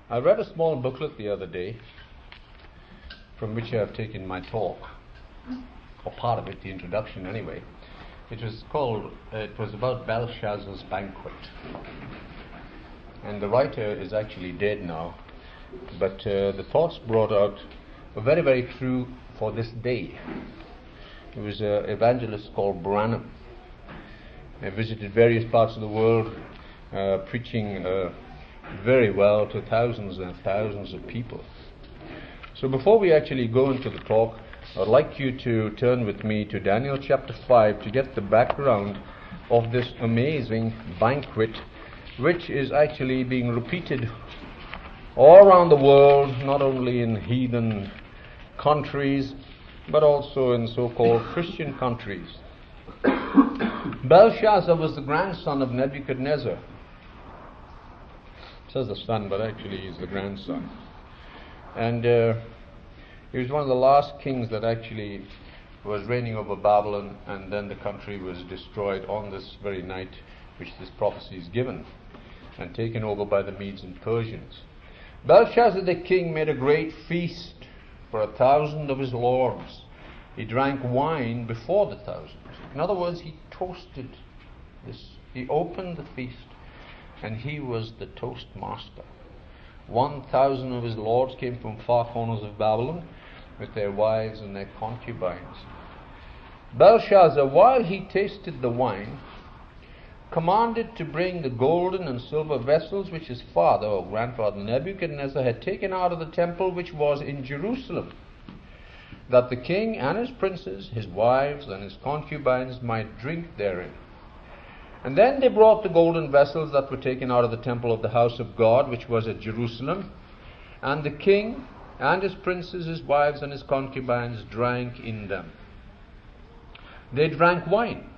I read a small booklet the other day from which I have taken my talk, or part of it, the introduction anyway. It was about Belshazzar's banquet. And the writer is actually dead now, but the thoughts brought out were very, very true for this day. He was an evangelist called Branham. He visited various parts of the world, preaching very well to thousands and thousands of people. So before we actually go into the talk, I'd like you to turn with me to Daniel chapter 5 to get the background of this amazing banquet, which is actually being repeated all around the world, not only in heathen countries, but also in so-called Christian countries. Belshazzar was the grandson of Nebuchadnezzar. It says the son, but actually he's the grandson. And he was one of the last kings that actually was reigning over Babylon, and then the country was destroyed on this very night which this prophecy is given, and taken over by the Medes and Persians. Belshazzar the king made a great feast for 1,000 of his lords. He drank wine before the 1,000. In other words, he toasted this. He opened the feast, and he was the toast master. 1,000 of his lords came from far corners of Babylon with their wives and their concubines. Belshazzar, while he tasted the wine, commanded to bring the golden and silver vessels which his father or grandfather Nebuchadnezzar had taken out of the temple which was in Jerusalem, that the king and his princes, his wives and his concubines might drink therein. And then they brought the golden vessels that were taken out of the temple of the house of God, which was at Jerusalem, and the king and his princes, his wives and his concubines drank in them. They drank wine,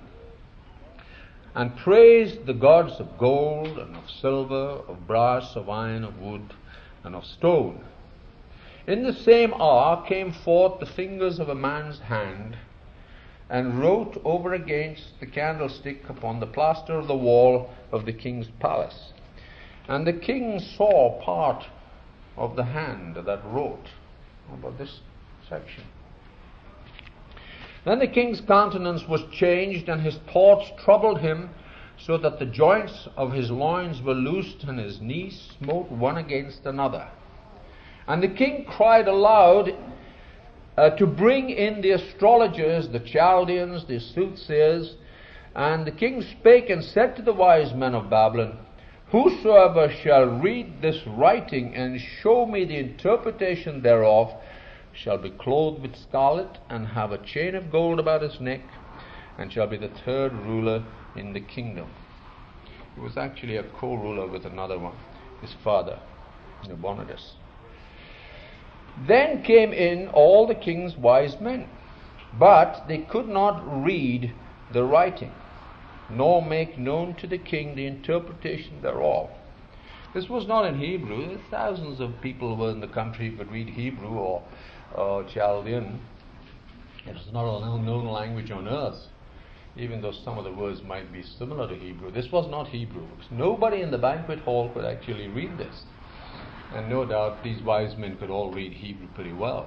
and praised the gods of gold and of silver, of brass, of iron, of wood, and of stone. In the same hour came forth the fingers of a man's hand, and wrote over against the candlestick upon the plaster of the wall of the king's palace. And the king saw part of the hand that wrote about this section. Then the king's countenance was changed, and his thoughts troubled him, so that the joints of his loins were loosed, and his knees smote one against another. And the king cried aloud to bring in the astrologers, the Chaldeans, the soothsayers. And the king spake and said to the wise men of Babylon, Whosoever shall read this writing and show me the interpretation thereof shall be clothed with scarlet, and have a chain of gold about his neck, and shall be the third ruler in the kingdom. He was actually a co-ruler with another one, his father, Nabonidus. Then came in all the king's wise men, but they could not read the writing, nor make known to the king the interpretation thereof. This was not in Hebrew. Thousands of people were in the country who could read Hebrew or Chaldean. It was not an unknown language on earth, even though some of the words might be similar to Hebrew. This was not Hebrew. Nobody in the banquet hall could actually read this. And no doubt these wise men could all read Hebrew pretty well.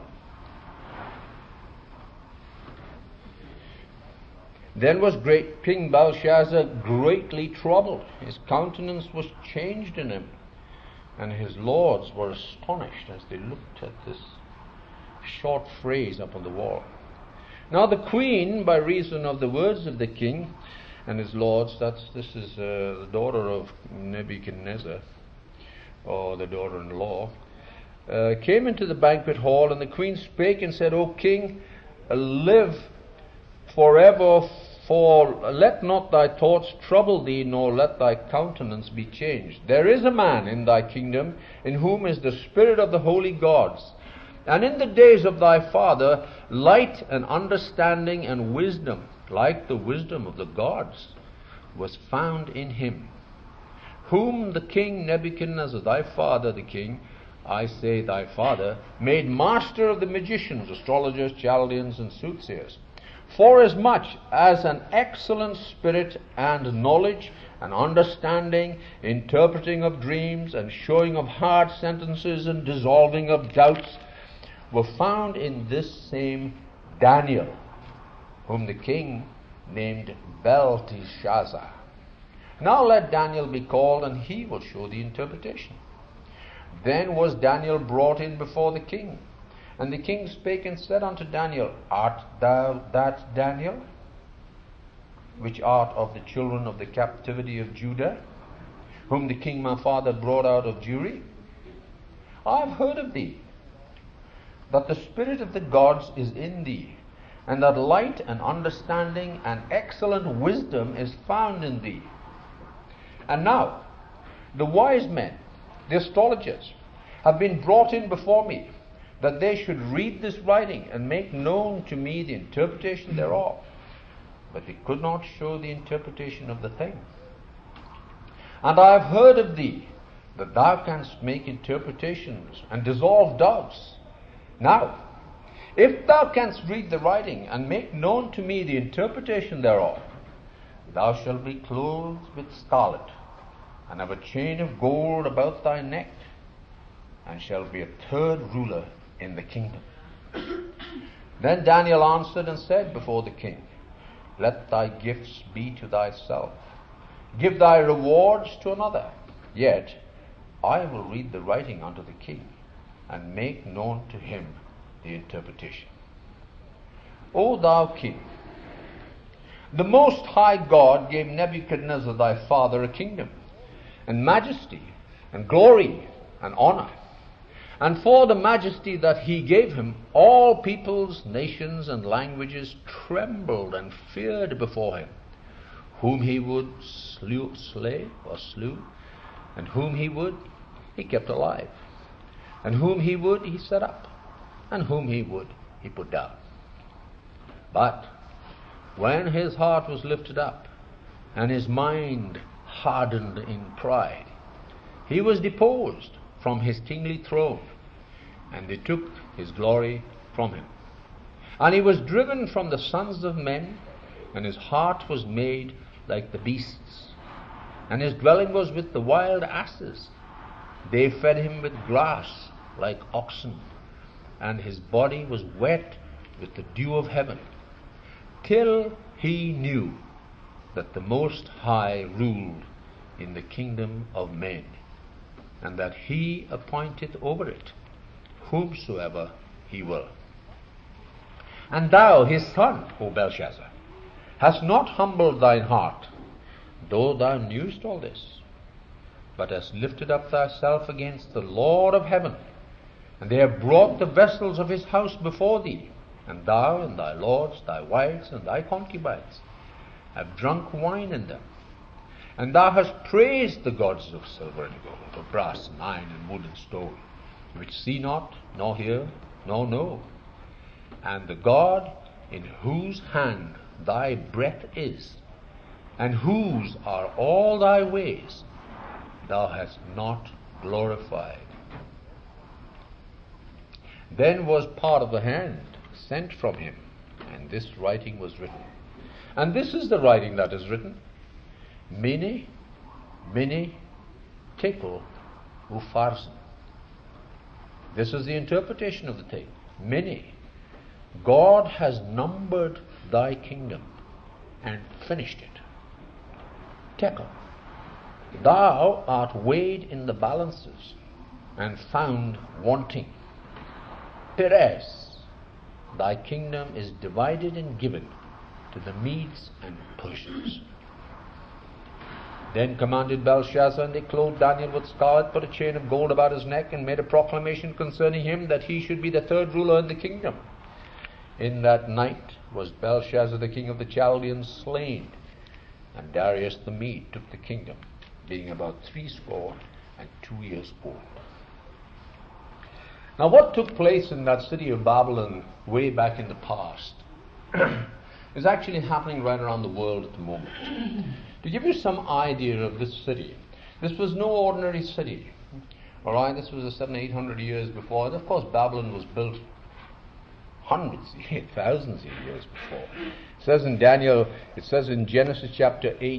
Then was King Belshazzar greatly troubled. His countenance was changed in him, and his lords were astonished as they looked at this short phrase up on the wall. Now the queen, by reason of the words of the king and his lords, this is the daughter of Nebuchadnezzar, or the daughter-in-law, came into the banquet hall, and the queen spake and said, O king, live forever, for let not thy thoughts trouble thee, nor let thy countenance be changed. There is a man in thy kingdom in whom is the spirit of the holy gods, and in the days of thy father light and understanding and wisdom, like the wisdom of the gods, was found in him, whom the king Nebuchadnezzar, thy father the king, I say thy father, made master of the magicians, astrologers, Chaldeans, and soothsayers, forasmuch as an excellent spirit and knowledge and understanding, interpreting of dreams, and showing of hard sentences and dissolving of doubts were found in this same Daniel, whom the king named Belteshazzar. Now let Daniel be called, and he will show the interpretation. Then was Daniel brought in before the king. And the king spake and said unto Daniel, Art thou that Daniel, which art of the children of the captivity of Judah, whom the king my father brought out of Jewry? I have heard of thee, that the spirit of the gods is in thee, and that light and understanding and excellent wisdom is found in thee. And now the wise men, the astrologers, have been brought in before me, that they should read this writing and make known to me the interpretation thereof. But they could not show the interpretation of the thing. And I have heard of thee, that thou canst make interpretations and dissolve doubts. Now, if thou canst read the writing and make known to me the interpretation thereof, thou shalt be clothed with scarlet, and have a chain of gold about thy neck, and shalt be a third ruler in the kingdom. Then Daniel answered and said before the king, Let thy gifts be to thyself, give thy rewards to another, yet I will read the writing unto the king, and make known to him the interpretation. O thou king, the Most High God gave Nebuchadnezzar thy father a kingdom, and majesty, and glory, and honor. And for the majesty that he gave him, all peoples, nations, and languages trembled and feared before him. Whom he would slay, and whom he would, he kept alive. And whom he would, he set up, and whom he would, he put down. But when his heart was lifted up, and his mind hardened in pride, he was deposed from his kingly throne, and they took his glory from him. And he was driven from the sons of men, and his heart was made like the beasts, and his dwelling was with the wild asses. They fed him with grass like oxen, and his body was wet with the dew of heaven, till he knew that the Most High ruled in the kingdom of men, and that he appointeth over it whomsoever he will. And thou, his son, O Belshazzar, hast not humbled thine heart, though thou knewest all this, but hast lifted up thyself against the Lord of heaven, and they have brought the vessels of his house before thee, and thou and thy lords, thy wives, and thy concubines have drunk wine in them. And thou hast praised the gods of silver and gold, of brass and iron and wood and stone, which see not, nor hear, nor know. And the God in whose hand thy breath is, and whose are all thy ways, thou hast not glorified. Then was part of the hand sent from him, and this writing was written. And this is the writing that is written: Mene, Mene, Tekel, Upharsin. This is the interpretation of the thing. Mene, God has numbered thy kingdom and finished it. Tekel, thou art weighed in the balances and found wanting. Peres, thy kingdom is divided and given to the Medes and Persians. Then commanded Belshazzar, and they clothed Daniel with scarlet, put a chain of gold about his neck, and made a proclamation concerning him, that he should be the third ruler in the kingdom. In that night was Belshazzar the king of the Chaldeans slain, and Darius the Mede took the kingdom, being about 62 years old. Now what took place in that city of Babylon way back in the past is actually happening right around the world at the moment. To give you some idea of this city, this was no ordinary city. All right, this was 700-800 years before. And of course, Babylon was built hundreds, thousands of years before. It says in Genesis chapter 8,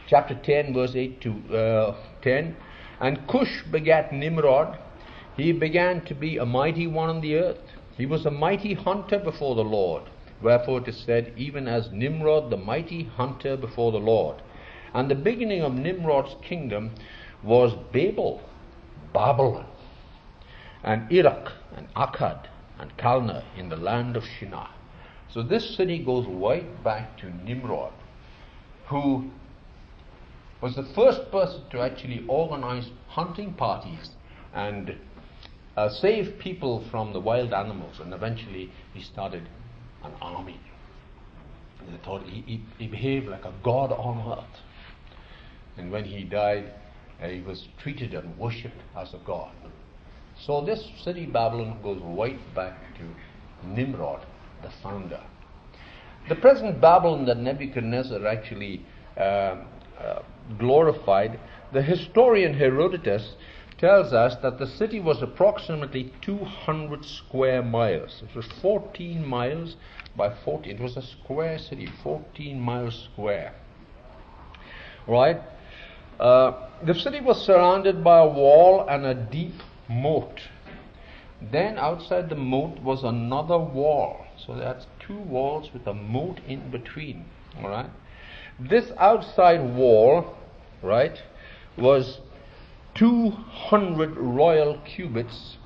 chapter 10, verse 8 to 10. And Cush begat Nimrod. He began to be a mighty one on the earth. He was a mighty hunter before the Lord. Wherefore it is said, even as Nimrod, the mighty hunter before the Lord. And the beginning of Nimrod's kingdom was Babylon, and Iraq, and Akkad, and Calneh in the land of Shinar. So this city goes right back to Nimrod, who was the first person to actually organize hunting parties and save people from the wild animals. And eventually he started an army. They thought he behaved like a god on earth. And when he died, he was treated and worshipped as a god. So this city Babylon goes right back to Nimrod, the founder. The present Babylon that Nebuchadnezzar actually glorified, the historian Herodotus tells us that the city was approximately 200 square miles. It was 14 miles by 40. It was a square city, 14 miles square. Right? The city was surrounded by a wall and a deep moat. Then outside the moat was another wall. So that's two walls with a moat in between. All right? This outside wall, right, was 200 royal cubits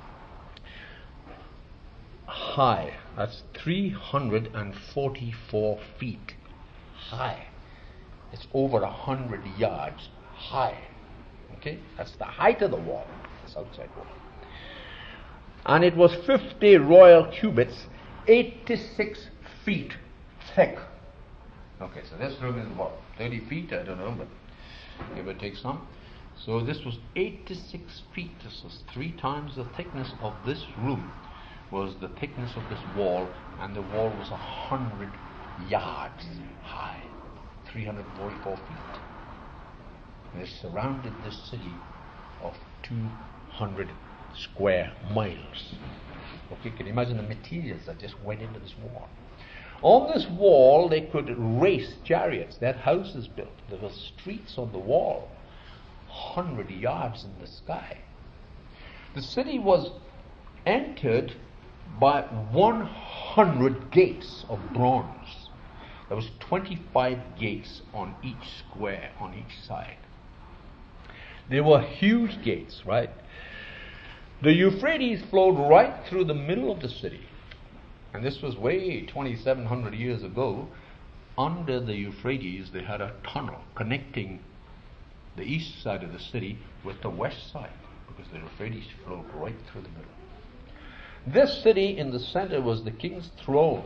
high. That's 344 feet high. It's over 100 yards high. Okay? That's the height of the wall, this outside wall. And it was 50 royal cubits, 86 feet thick. Okay, so this room is what, 30 feet? I don't know, but give or take some. So this was 86 feet. This was 3 times the thickness of this room was the thickness of this wall, and the wall was 100 yards high, 344 feet. And it surrounded this city of 200 square miles. Okay, can you imagine the materials that just went into this wall? On this wall, they could race chariots. They had houses built. There were streets on the wall, 100 yards in the sky. The city was entered by 100 gates of bronze. There was 25 gates on each square, on each side. They were huge gates, right? The Euphrates flowed right through the middle of the city. And this was way 2,700 years ago. Under the Euphrates, they had a tunnel connecting the east side of the city with the west side, because the Euphrates flowed right through the middle. This city in the center was the king's throne.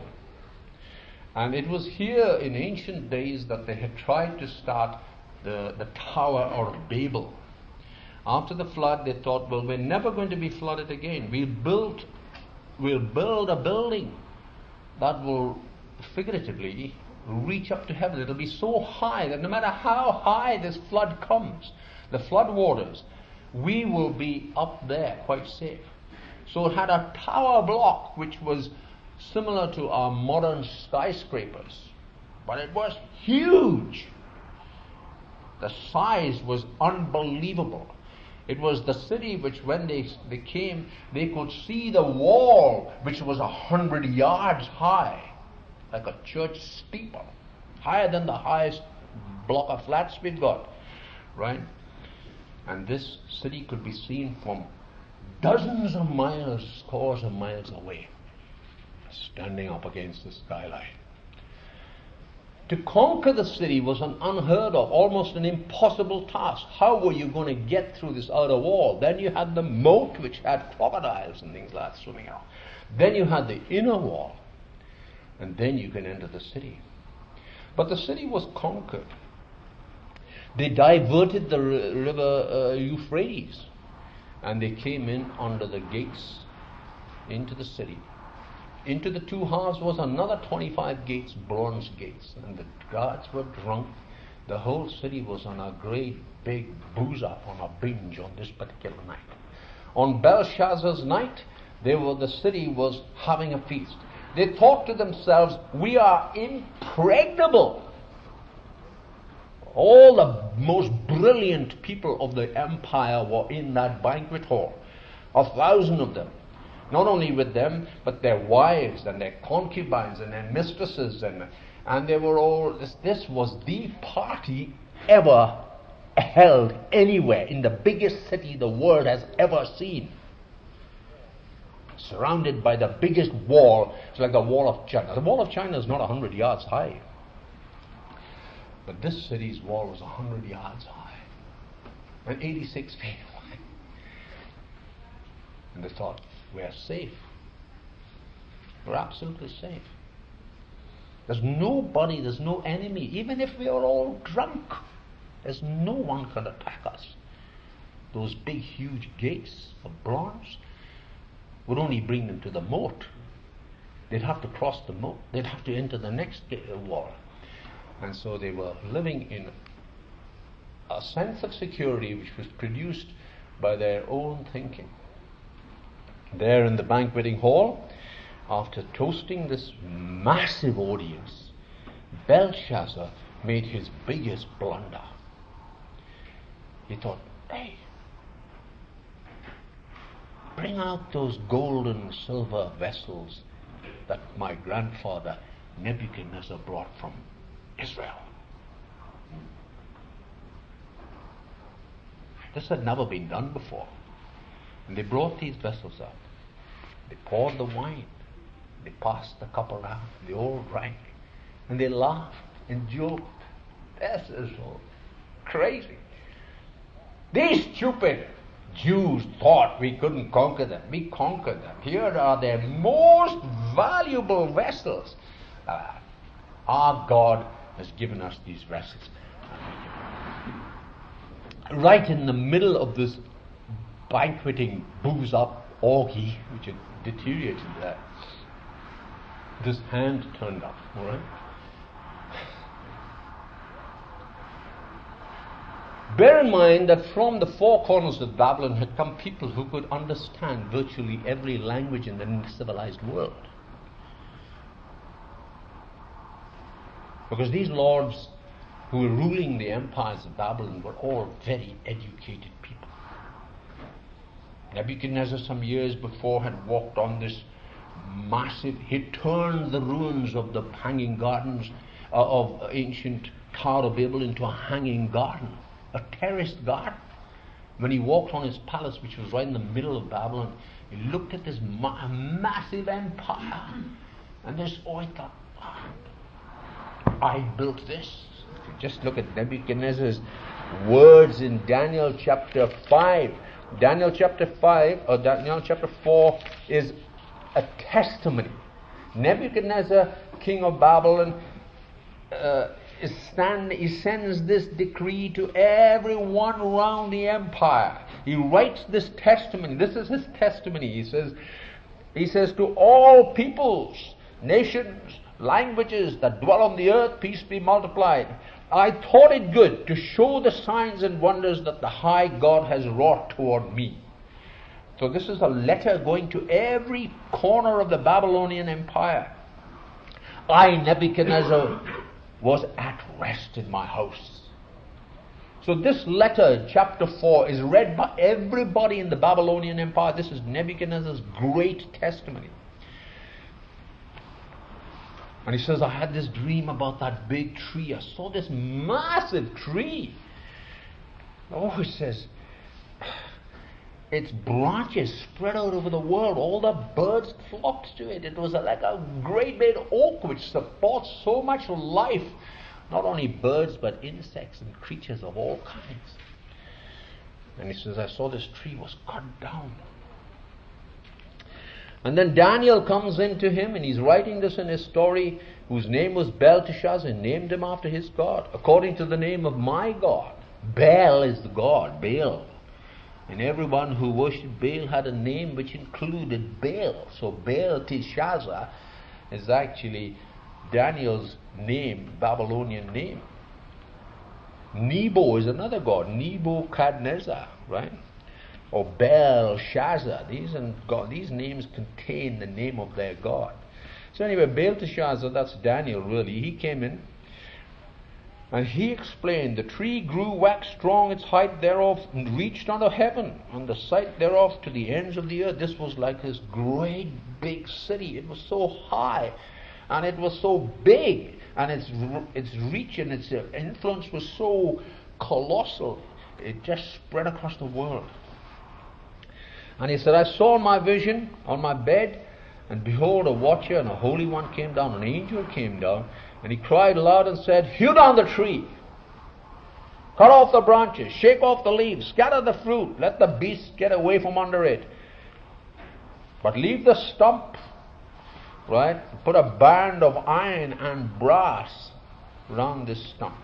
And it was here in ancient days that they had tried to start the Tower of Babel. After the flood, they thought, well, we're never going to be flooded again. We'll build a building that will figuratively reach up to heaven. It'll be so high that no matter how high this flood comes, the flood waters, we will be up there quite safe. So it had a tower block which was similar to our modern skyscrapers, but it was huge. The size was unbelievable. It was the city which, when they came, they could see the wall, which was 100 yards high, like a church steeple, higher than the highest block of flats we've got, right? And this city could be seen from dozens of miles, scores of miles away, standing up against the skyline. To conquer the city was an unheard of, almost an impossible task. How were you going to get through this outer wall? Then you had the moat, which had crocodiles and things like that swimming around. Then you had the inner wall. And then you can enter the city. But the city was conquered. They diverted the river Euphrates. And they came in under the gates into the city. Into the two halves was another 25 gates, bronze gates, and the guards were drunk. The whole city was on a great big booze up, on a binge on this particular night. On Belshazzar's night, the city was having a feast. They thought to themselves, we are impregnable. All the most brilliant people of the empire were in that banquet hall. 1,000 of them. Not only with them, but their wives and their concubines and their mistresses. And they were all... This was the party ever held anywhere in the biggest city the world has ever seen. Surrounded by the biggest wall. It's like the wall of China. The wall of China is not 100 yards high. But this city's wall was 100 yards high and 86 feet wide. And they thought, we're safe. We're absolutely safe. There's nobody, there's no enemy. Even if we are all drunk, there's no one can attack us. Those big, huge gates of bronze would only bring them to the moat. They'd have to cross the moat. They'd have to enter the next wall. And so they were living in a sense of security which was produced by their own thinking. There in the banqueting hall, after toasting this massive audience, Belshazzar made his biggest blunder. He thought, hey, bring out those gold and silver vessels that my grandfather Nebuchadnezzar brought from Israel. This had never been done before. And they brought these vessels out. They poured the wine. They passed the cup around. They all drank. And they laughed and joked. This is so crazy. These stupid Jews thought we couldn't conquer them. We conquered them. Here are their most valuable vessels. Our God has given us these vessels. Right in the middle of this banqueting booze up orgy, which had deteriorated there, this hand turned up, all right? Bear in mind that from the four corners of Babylon had come people who could understand virtually every language in the civilized world. Because these lords who were ruling the empires of Babylon were all very educated people. Nebuchadnezzar, some years before, had walked on this massive... He turned the ruins of the hanging gardens of ancient Tower of Babel into a hanging garden, a terraced garden. When he walked on his palace, which was right in the middle of Babylon, he looked at this massive empire, and he thought, I built this. If you just look at Nebuchadnezzar's words in Daniel chapter 5. Daniel chapter 5 or Daniel chapter 4 is a testimony. Nebuchadnezzar, king of Babylon, he sends this decree to everyone around the empire. He writes this testimony. This is his testimony. He says to all peoples, nations, languages that dwell on the earth, peace be multiplied. I thought it good to show the signs and wonders that the high God has wrought toward me. So this is a letter going to every corner of the Babylonian Empire. I, Nebuchadnezzar, was at rest in my house. So this letter, chapter 4, is read by everybody in the Babylonian Empire. This is Nebuchadnezzar's great testimony. And he says, I had this dream about that big tree. I saw this massive tree. Oh, he says, its branches spread out over the world. All the birds flocked to it. It was like a great big oak which supports so much life. Not only birds, but insects and creatures of all kinds. And he says, I saw this tree was cut down. And then Daniel comes into him, and he's writing this in his story, whose name was Belteshazzar, and named him after his God, according to the name of my God. Baal is the God, Baal. And everyone who worshipped Baal had a name which included Baal. So Belteshazzar is actually Daniel's name, Babylonian name. Nebo is another god, Nebuchadnezzar, right? Or Belshazzar. These names contain the name of their god. So anyway, Belteshazzar, that's Daniel really, he came in And he explained, the tree grew, waxed strong, its height thereof and reached unto heaven, and the sight thereof to the ends of the earth. This was like this great big city. It was so high, and it was so big, and its reach and its influence was so colossal. It just spread across the world. And he said, I saw in my vision on my bed, and behold, a watcher and a holy one came down, an angel came down, and he cried aloud and said, hew down the tree, cut off the branches, shake off the leaves, scatter the fruit, let the beasts get away from under it. But leave the stump, right? Put a band of iron and brass round this stump.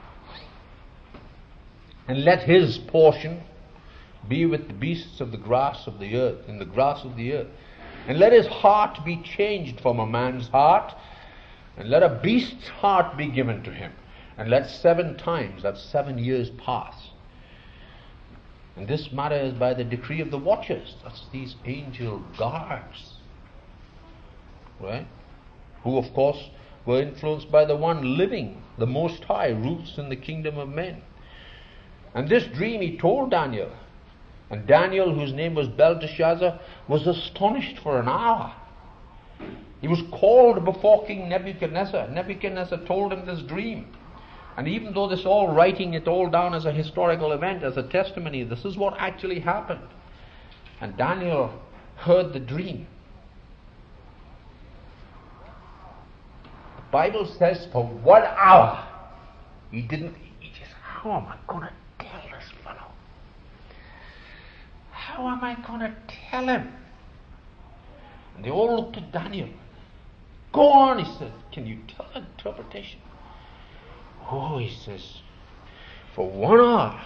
And let his portion be with the beasts of the grass of the earth, in the grass of the earth. And let his heart be changed from a man's heart, and let a beast's heart be given to him. And let 7 times, that's 7 years, pass. And this matter is by the decree of the watchers. That's these angel guards. Right? Who, of course, were influenced by the one living, the Most High, rules in the kingdom of men. And this dream he told Daniel. And Daniel, whose name was Belteshazzar, was astonished for an hour. He was called before King Nebuchadnezzar. Nebuchadnezzar told him this dream. And even though this all writing it all down as a historical event, as a testimony, this is what actually happened. And Daniel heard the dream. The Bible says for 1 hour, he just, how am I going to tell this fellow? How am I going to tell him? And they all looked at Daniel. Go on, he said. Can you tell an interpretation? Oh, he says, for 1 hour.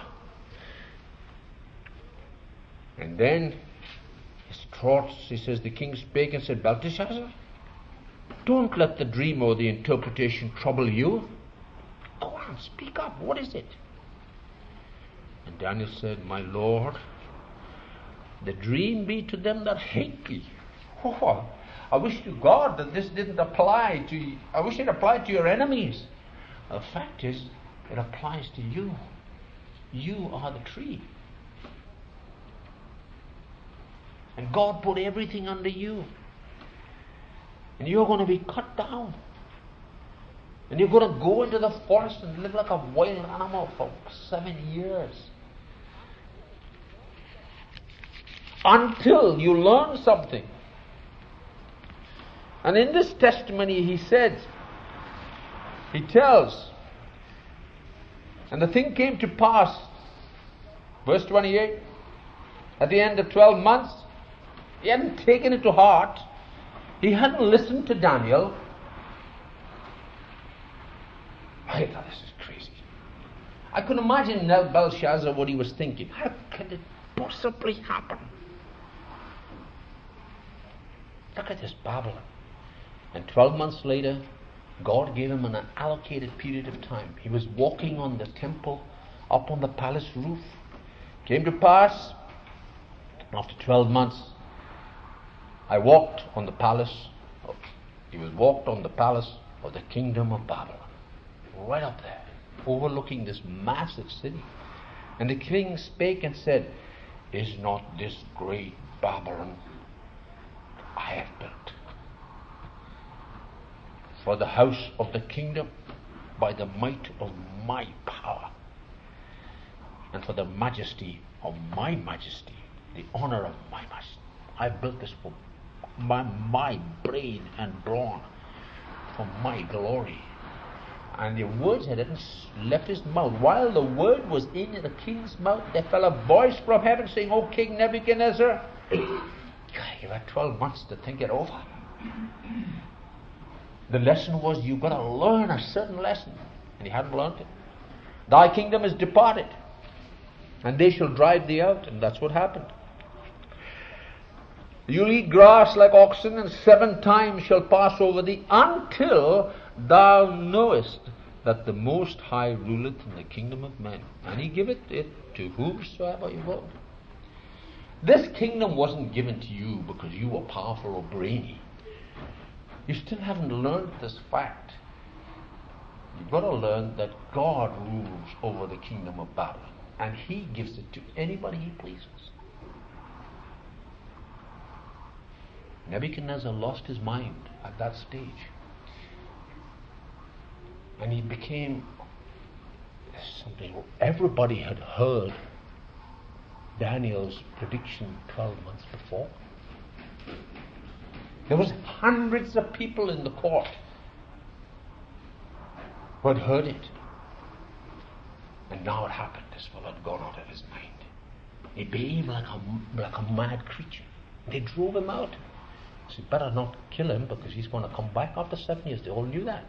And then his thoughts, he says, the king spake and said, Belteshazzar, don't let the dream or the interpretation trouble you. Go on, speak up. What is it? And Daniel said, my lord, the dream be to them that hate thee. Oh, I wish to God that this didn't apply to you. I wish it applied to your enemies. The fact is, it applies to you. You are the tree. And God put everything under you. And you're going to be cut down. And you're going to go into the forest and live like a wild animal for 7 years. Until you learn something. And in this testimony he said, he tells, and the thing came to pass, verse 28, at the end of 12 months, he hadn't taken it to heart, he hadn't listened to Daniel. I thought, this is crazy. I could imagine Belshazzar what he was thinking. How could it possibly happen? Look at this Babylon. And 12 months later, God gave him an allocated period of time. He was walking on the temple, up on the palace roof. Came to pass, after 12 months, I walked on the palace. He was walked on the palace of the kingdom of Babylon. Right up there, overlooking this massive city. And the king spake and said, is not this great Babylon I have built for the house of the kingdom by the might of my power and for the majesty of my majesty, the honor of my majesty. I built this for my brain and brawn, for my glory. And the words had left his mouth. While the word was in the king's mouth, there fell a voice from heaven saying, O King Nebuchadnezzar, you've had 12 months to think it over. The lesson was, you've got to learn a certain lesson. And he hadn't learned it. Thy kingdom is departed, and they shall drive thee out. And that's what happened. You'll eat grass like oxen, and 7 times shall pass over thee, until thou knowest that the Most High ruleth in the kingdom of men, and he giveth it to whomsoever he will. This kingdom wasn't given to you because you were powerful or brainy. You still haven't learned this fact. You've got to learn that God rules over the kingdom of Babylon, and He gives it to anybody He pleases. Nebuchadnezzar lost his mind at that stage, and he became something. Everybody had heard Daniel's prediction 12 months before. There was hundreds of people in the court who had heard it. And now it happened. This fellow had gone out of his mind. He behaved like a mad creature. They drove him out. So you better not kill him, because he's going to come back after 7 years. They all knew that.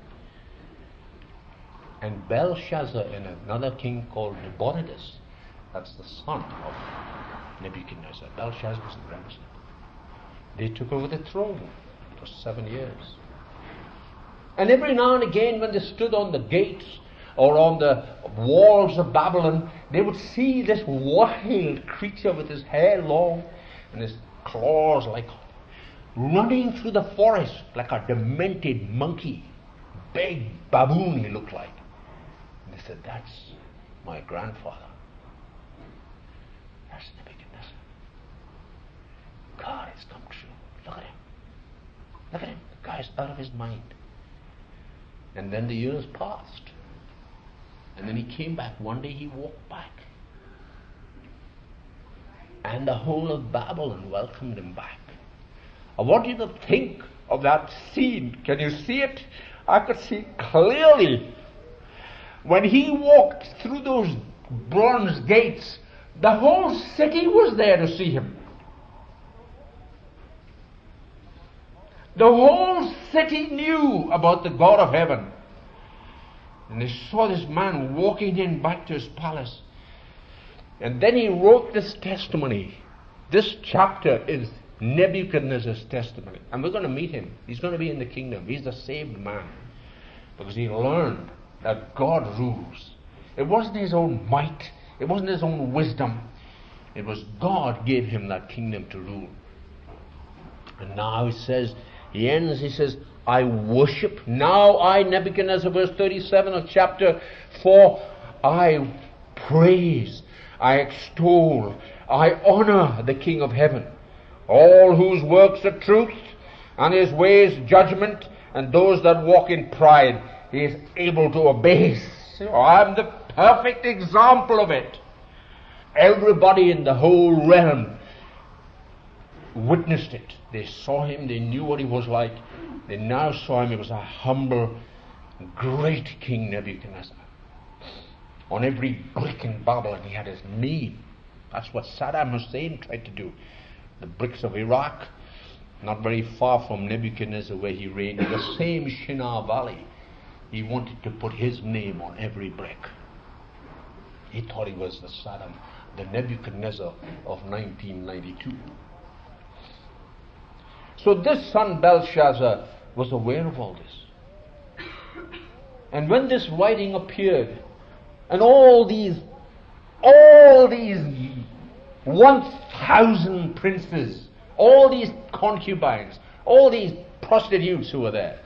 And Belshazzar and another king called Nabonidus, that's the son of Nebuchadnezzar. Belshazzar was the grandson. They took over the throne for 7 years. And every now and again, when they stood on the gates or on the walls of Babylon, they would see this wild creature with his hair long and his claws like running through the forest like a demented monkey. Big baboon he looked like. And they said, that's my grandfather. That's Nebuchadnezzar. God has come true. Look at him. Look at him. The guy's out of his mind. And then the years passed. And then he came back. One day he walked back. And the whole of Babylon welcomed him back. I want you to think of that scene. Can you see it? I could see clearly. When he walked through those bronze gates, the whole city was there to see him. The whole city knew about the God of heaven. And they saw this man walking in back to his palace. And then he wrote this testimony. This chapter is Nebuchadnezzar's testimony. And we're going to meet him. He's going to be in the kingdom. He's the saved man. Because he learned that God rules. It wasn't his own might. It wasn't his own wisdom. It was God gave him that kingdom to rule. And now he ends, he says, I worship. Now I, Nebuchadnezzar, verse 37 of chapter 4, I praise, I extol, I honor the King of heaven, all whose works are truth, and his ways judgment, and those that walk in pride he is able to abase. I'm the perfect example of it. Everybody in the whole realm witnessed it. They saw him, they knew what he was like. They now saw him. He was a humble, great King Nebuchadnezzar. On every brick in Babylon he had his name. That's what Saddam Hussein tried to do. The bricks of Iraq, not very far from Nebuchadnezzar where he reigned, in the same Shinar Valley, he wanted to put his name on every brick. He thought he was the Nebuchadnezzar of 1992. So this son Belshazzar was aware of all this. And when this writing appeared, and all these 1,000 princes, all these concubines, all these prostitutes who were there,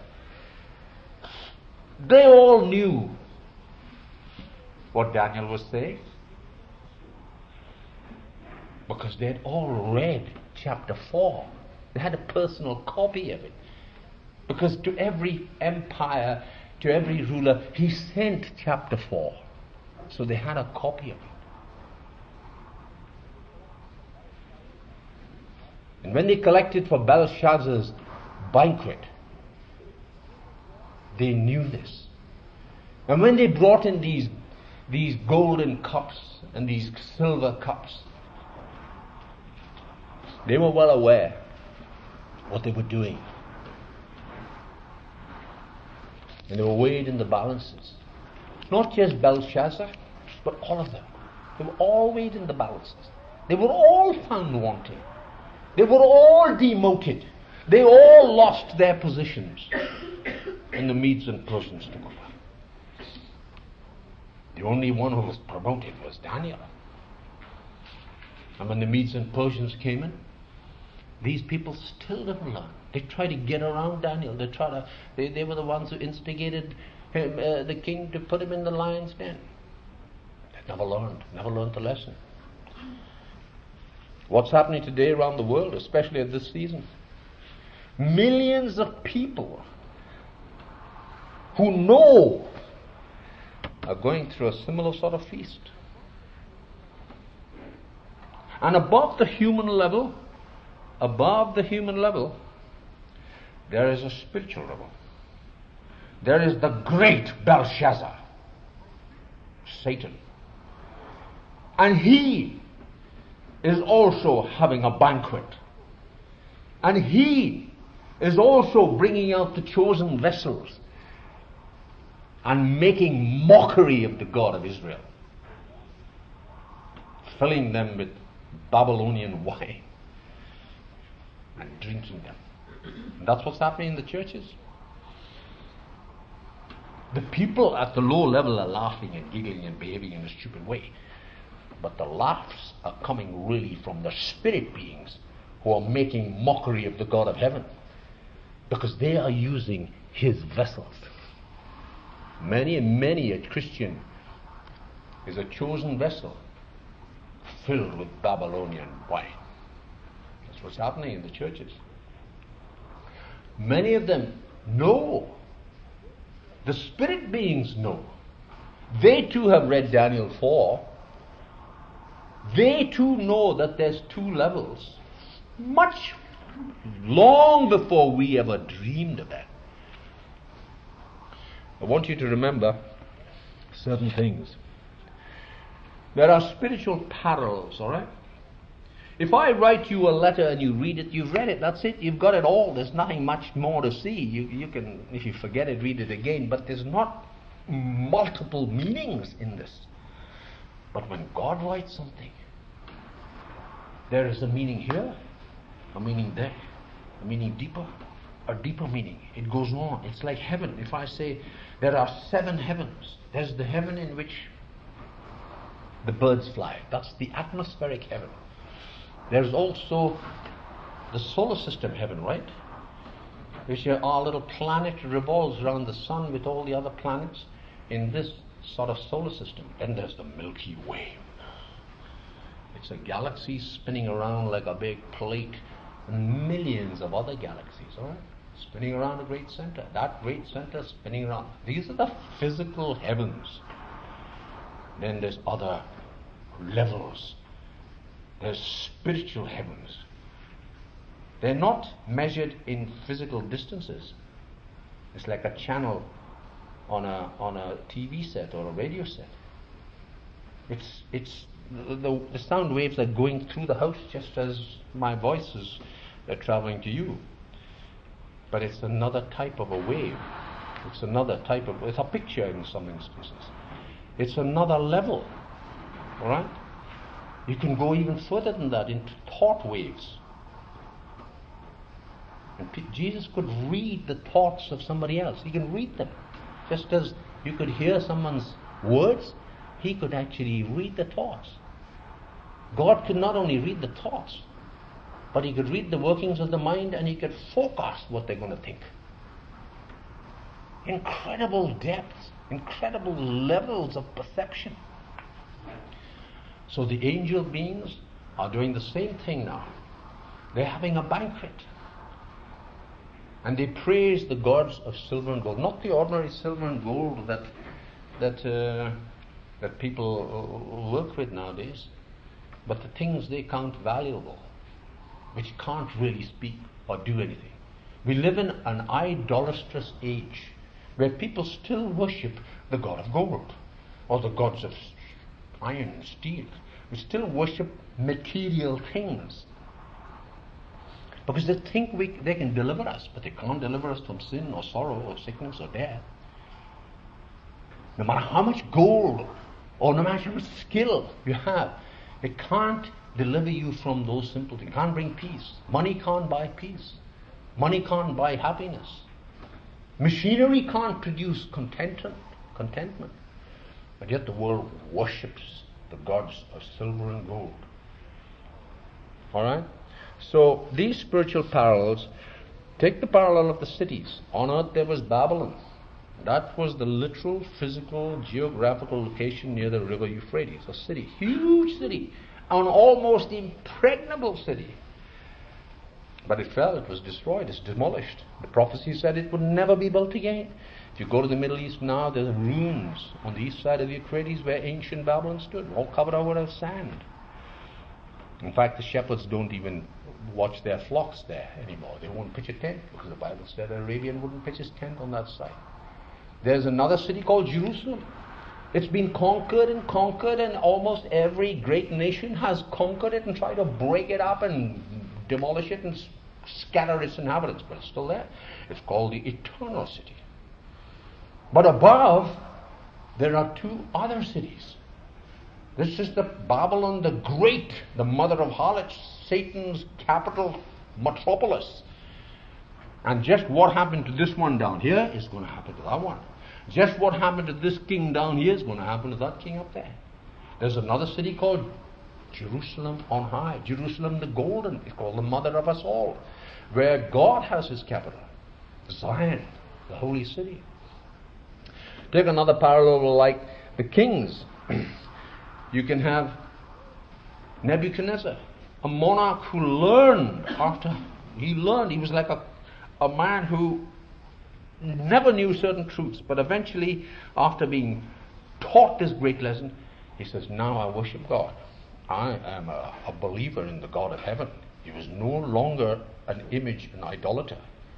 they all knew what Daniel was saying, because they had all read chapter 4. They had a personal copy of it. Because to every empire, to every ruler, he sent chapter 4. So they had a copy of it. And when they collected for Belshazzar's banquet, they knew this. And when they brought in these golden cups and these silver cups, they were well aware what they were doing. And they were weighed in the balances. Not just Belshazzar, but all of them. They were all weighed in the balances. They were all found wanting. They were all demoted. They all lost their positions. And the Medes and Persians took over. The only one who was promoted was Daniel. And when the Medes and Persians came in, these people still didn't learn. They tried to get around Daniel. They were the ones who instigated the king to put him in the lion's den. They never learned the lesson. What's happening today around the world, especially at this season? Millions of people who know are going through a similar sort of feast. And above the human level, there is a spiritual level. There is the great Belshazzar, Satan. And he is also having a banquet. And he is also bringing out the chosen vessels and making mockery of the God of Israel, filling them with Babylonian wine and drinking them. And that's what's happening in the churches. The people at the low level are laughing and giggling and behaving in a stupid way. But the laughs are coming really from the spirit beings who are making mockery of the God of heaven, because they are using his vessels. Many a Christian is a chosen vessel filled with Babylonian wine. That's what's happening in the churches. Many of them know. The spirit beings know. They too have read Daniel 4. They too know that there's two levels, much long before we ever dreamed of that. I want you to remember certain things. There are spiritual parallels, all right? If I write you a letter and you read it, you've read it, that's it, you've got it all. There's nothing much more to see. You can, if you forget it, read it again, but there's not multiple meanings in this. But when God writes something, there is a meaning here, a meaning there, a meaning deeper, a deeper meaning. It goes on. It's like heaven. If I say there are 7 heavens, there's the heaven in which the birds fly. That's the atmospheric heaven. There's also the solar system heaven, right? Which our little planet revolves around the sun with all the other planets in this sort of solar system. Then there's the Milky Way. It's a galaxy spinning around like a big plate, and millions of other galaxies, all right? Spinning around a great center. That great center spinning around. These are the physical heavens. Then there's other levels. There's spiritual heavens. They're not measured in physical distances. It's like a channel on a TV set or a radio set. It's the sound waves are going through the house just as my voice is traveling to you. But it's another type of a wave. It's a picture in some instances. It's another level. All right? You can go even further than that into thought waves. And Jesus could read the thoughts of somebody else. He can read them. Just as you could hear someone's words, he could actually read the thoughts. God could not only read the thoughts, but he could read the workings of the mind, and he could forecast what they're going to think. Incredible depths, incredible levels of perception. So the angel beings are doing the same thing now. They're having a banquet. And they praise the gods of silver and gold. Not the ordinary silver and gold that people work with nowadays, but the things they count valuable, which can't really speak or do anything. We live in an idolatrous age where people still worship the god of gold or the gods of iron and steel. We still worship material things because they think they can deliver us, but they can't deliver us from sin or sorrow or sickness or death. No matter how much gold or no matter how much skill you have, it can't deliver you from those simple things. It can't bring peace. Money can't buy peace. Money can't buy happiness. Machinery can't produce contentment. But yet the world worships the gods of silver and gold. Alright? So these spiritual parallels, take the parallel of the cities. On earth there was Babylon. That was the literal, physical, geographical location near the river Euphrates, a city, huge city, an almost impregnable city. But it fell, it was destroyed, it's demolished. The prophecy said it would never be built again. If you go to the Middle East now, there's ruins on the east side of the Euphrates where ancient Babylon stood, all covered over with sand. In fact, the shepherds don't even watch their flocks there anymore. They won't pitch a tent because the Bible said an Arabian wouldn't pitch his tent on that site. There's another city called Jerusalem. It's been conquered, and almost every great nation has conquered it and tried to break it up and demolish it and scatter its inhabitants, but it's still there. It's called the Eternal City. But above, there are two other cities. This is the Babylon the Great, the mother of harlots, Satan's capital metropolis. And just what happened to this one down here is going to happen to that one. Just what happened to this king down here is going to happen to that king up there. There's another city called Jerusalem on high. Jerusalem the Golden is called the mother of us all, where God has his capital. Zion, the holy city. Take another parallel like the kings. You can have Nebuchadnezzar, a monarch who learned he was like a man who never knew certain truths, but eventually, after being taught this great lesson, he says, now I worship God. I am a believer in the God of heaven. He was no longer an image, an idolater.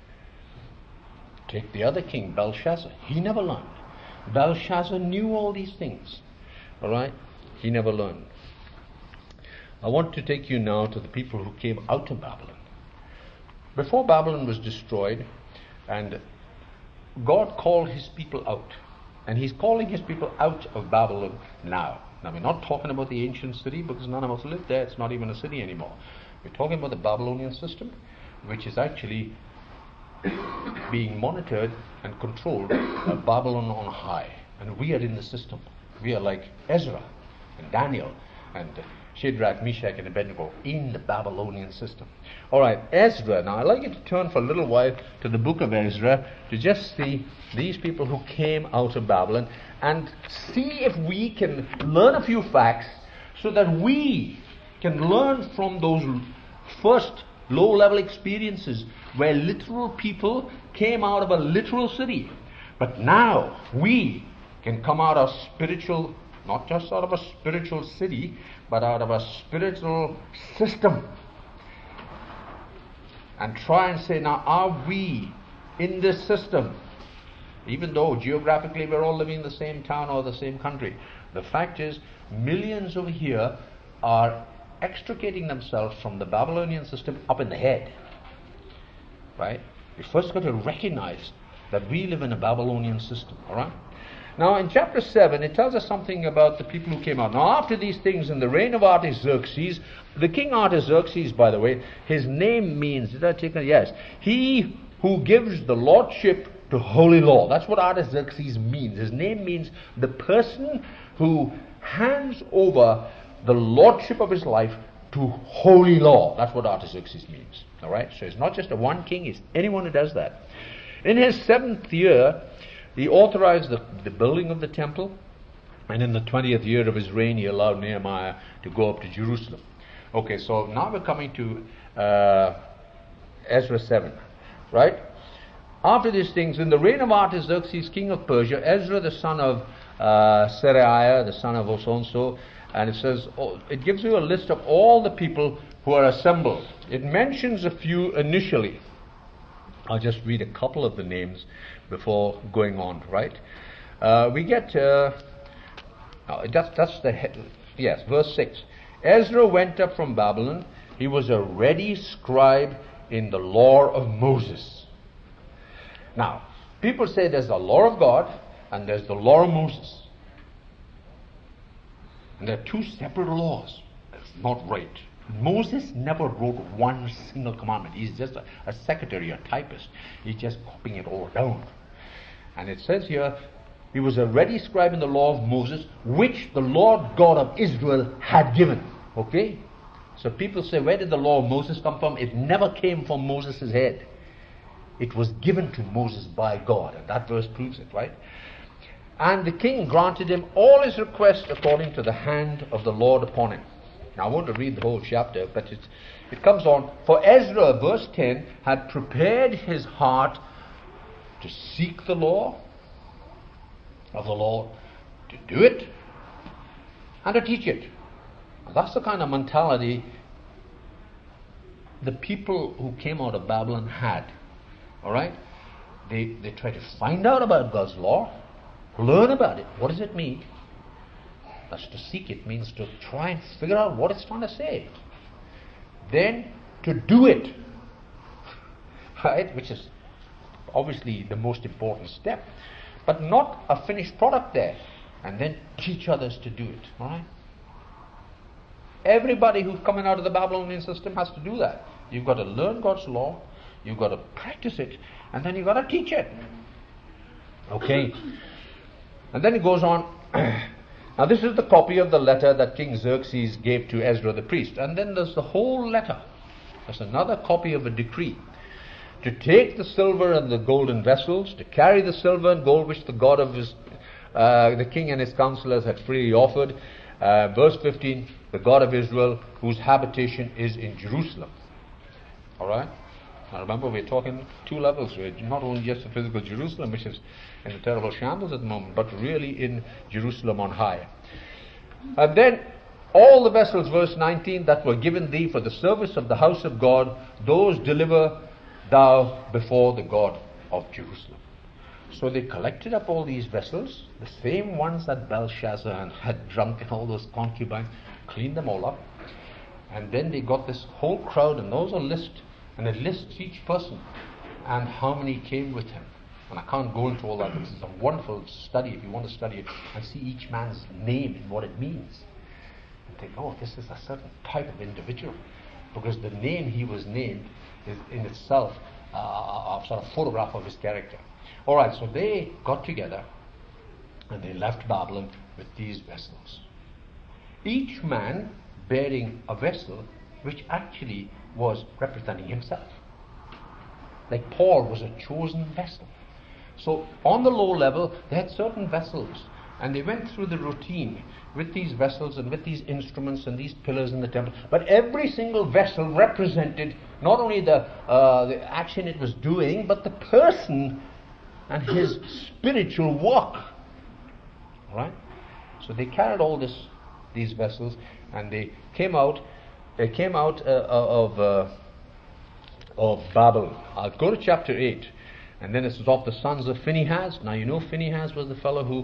Take the other king, Belshazzar. He never learned. Belshazzar knew all these things. All right? He never learned. I want to take you now to the people who came out of Babylon. Before Babylon was destroyed, and God called his people out. And he's calling his people out of Babylon now. Now, we're not talking about the ancient city because none of us lived there. It's not even a city anymore. We're talking about the Babylonian system, which is actually being monitored and controlled by Babylon on high. And we are in the system. We are like Ezra and Daniel and Shadrach, Meshach, and Abednego in the Babylonian system. All right, Ezra. Now, I'd like you to turn for a little while to the book of Ezra to just see these people who came out of Babylon and see if we can learn a few facts so that we can learn from those first low-level experiences where literal people came out of a literal city. But now we can come out of spiritual, not just out of a spiritual city, but out of a spiritual system. And try and say, now, are we in this system? Even though geographically we're all living in the same town or the same country. The fact is, millions over here are extricating themselves from the Babylonian system up in the head. Right? We first got to recognize that we live in a Babylonian system. All right? Now, in chapter 7, it tells us something about the people who came out. Now, after these things, in the reign of Artaxerxes, the king Artaxerxes, by the way, his name means, did I take it? Yes. He who gives the lordship to holy law. That's what Artaxerxes means. His name means the person who hands over the lordship of his life to holy law. That's what Artaxerxes means. All right? So it's not just a one king, it's anyone who does that. In his 7th year, he authorized the building of the temple, and in the 20th year of his reign, he allowed Nehemiah to go up to Jerusalem. Okay, so now we're coming to Ezra 7, right? After these things, in the reign of Artaxerxes, king of Persia, Ezra, the son of Seraiah, the son of Osonso, and it says, it gives you a list of all the people who are assembled. It mentions a few initially. I'll just read a couple of the names before going on, right? We get, verse 6. Ezra went up from Babylon. He was a ready scribe in the law of Moses. Now, people say there's the law of God and there's the law of Moses. And there are two separate laws. That's not right. Moses never wrote one single commandment. He's just a secretary, a typist. He's just copying it all down. And it says here, he was a ready scribe in the law of Moses, which the Lord God of Israel had given. Okay? So people say, where did the law of Moses come from? It never came from Moses' head. It was given to Moses by God, and that verse proves it, right? And the king granted him all his requests according to the hand of the Lord upon him. Now I won't read the whole chapter, but it comes on. For Ezra, verse 10, had prepared his heart to seek the law of the Lord, to do it, and to teach it. And that's the kind of mentality the people who came out of Babylon had. All right? They try to find out about God's law, learn about it. What does it mean? That's to seek it, means to try and figure out what it's trying to say. Then to do it, right? Which is obviously the most important step, but not a finished product there. And then teach others to do it. All right? Everybody who's coming out of the Babylonian system has to do that. You've got to learn God's law, you've got to practice it, and then you've got to teach it. Okay. And then it goes on. Now this is the copy of the letter that King Xerxes gave to Ezra the priest. And then there's the whole letter. There's another copy of a decree. To take the silver and the golden vessels, to carry the silver and gold which the God of the king and his counselors had freely offered. Verse 15, the God of Israel, whose habitation is in Jerusalem. Alright? Now remember, we're talking two levels. We're not only just the physical Jerusalem, which is in a terrible shambles at the moment, but really in Jerusalem on high. And then all the vessels, verse 19, that were given thee for the service of the house of God, those deliver thou before the God of Jerusalem. So they collected up all these vessels, the same ones that Belshazzar had drunk and all those concubines, cleaned them all up, and then they got this whole crowd, and those are lists, and it lists each person and how many came with him. And I can't go into all that. This is a wonderful study if you want to study it and see each man's name and what it means. And think, oh, this is a certain type of individual, because the name he was named is in itself a sort of photograph of his character. Alright, so they got together and they left Babylon with these vessels. Each man bearing a vessel which actually was representing himself. Like Paul was a chosen vessel. So on the low level, they had certain vessels, and they went through the routine with these vessels and with these instruments and these pillars in the temple. But every single vessel represented not only the action it was doing, but the person and his spiritual walk. All right? So they carried all these vessels, and they came out. They came out of Babylon. I'll go to chapter 8, and then it's of the sons of Phinehas. Now you know Phinehas was the fellow who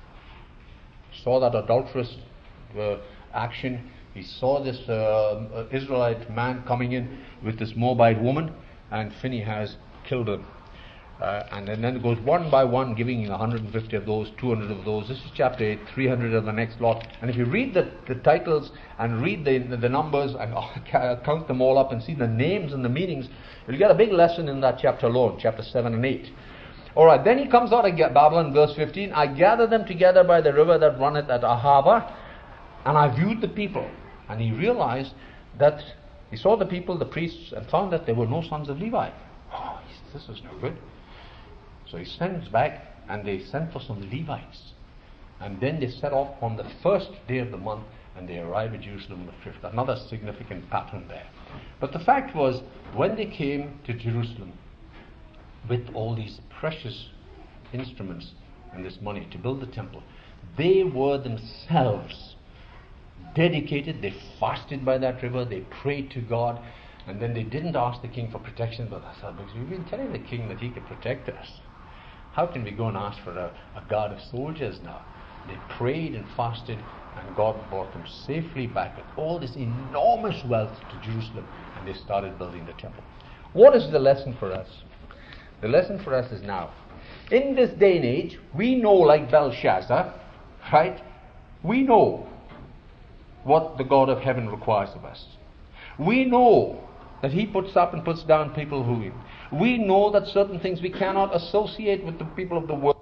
saw that adulterous action. He saw this Israelite man coming in with this Moabite woman, and Phinehas killed him. And then it goes one by one, giving 150 of those, 200 of those. This is chapter 8, 300 of the next lot. And if you read the titles and read the numbers and count them all up and see the names and the meanings, you'll get a big lesson in that chapter alone, chapter 7 and 8. Alright, then he comes out of Babylon, verse 15. I gathered them together by the river that runneth at Ahava, and I viewed the people. And he realized that he saw the people, the priests, and found that there were no sons of Levi. Oh, he says, this is no good. So he sends back, and they sent for some Levites. And then they set off on the first day of the month, and they arrive at Jerusalem on the 5th. Another significant pattern there. But the fact was, when they came to Jerusalem with all these precious instruments and this money to build the temple, they were themselves dedicated. They fasted by that river, they prayed to God, and then they didn't ask the king for protection, but they said, because we've been telling the king that he could protect us. How can we go and ask for a guard of soldiers now? They prayed and fasted, and God brought them safely back with all this enormous wealth to Jerusalem, and they started building the temple. What is the lesson for us? The lesson for us is now, in this day and age, we know, like Belshazzar, right? We know what the God of heaven requires of us. We know that he puts up and puts down people who we know that certain things we cannot associate with the people of the world.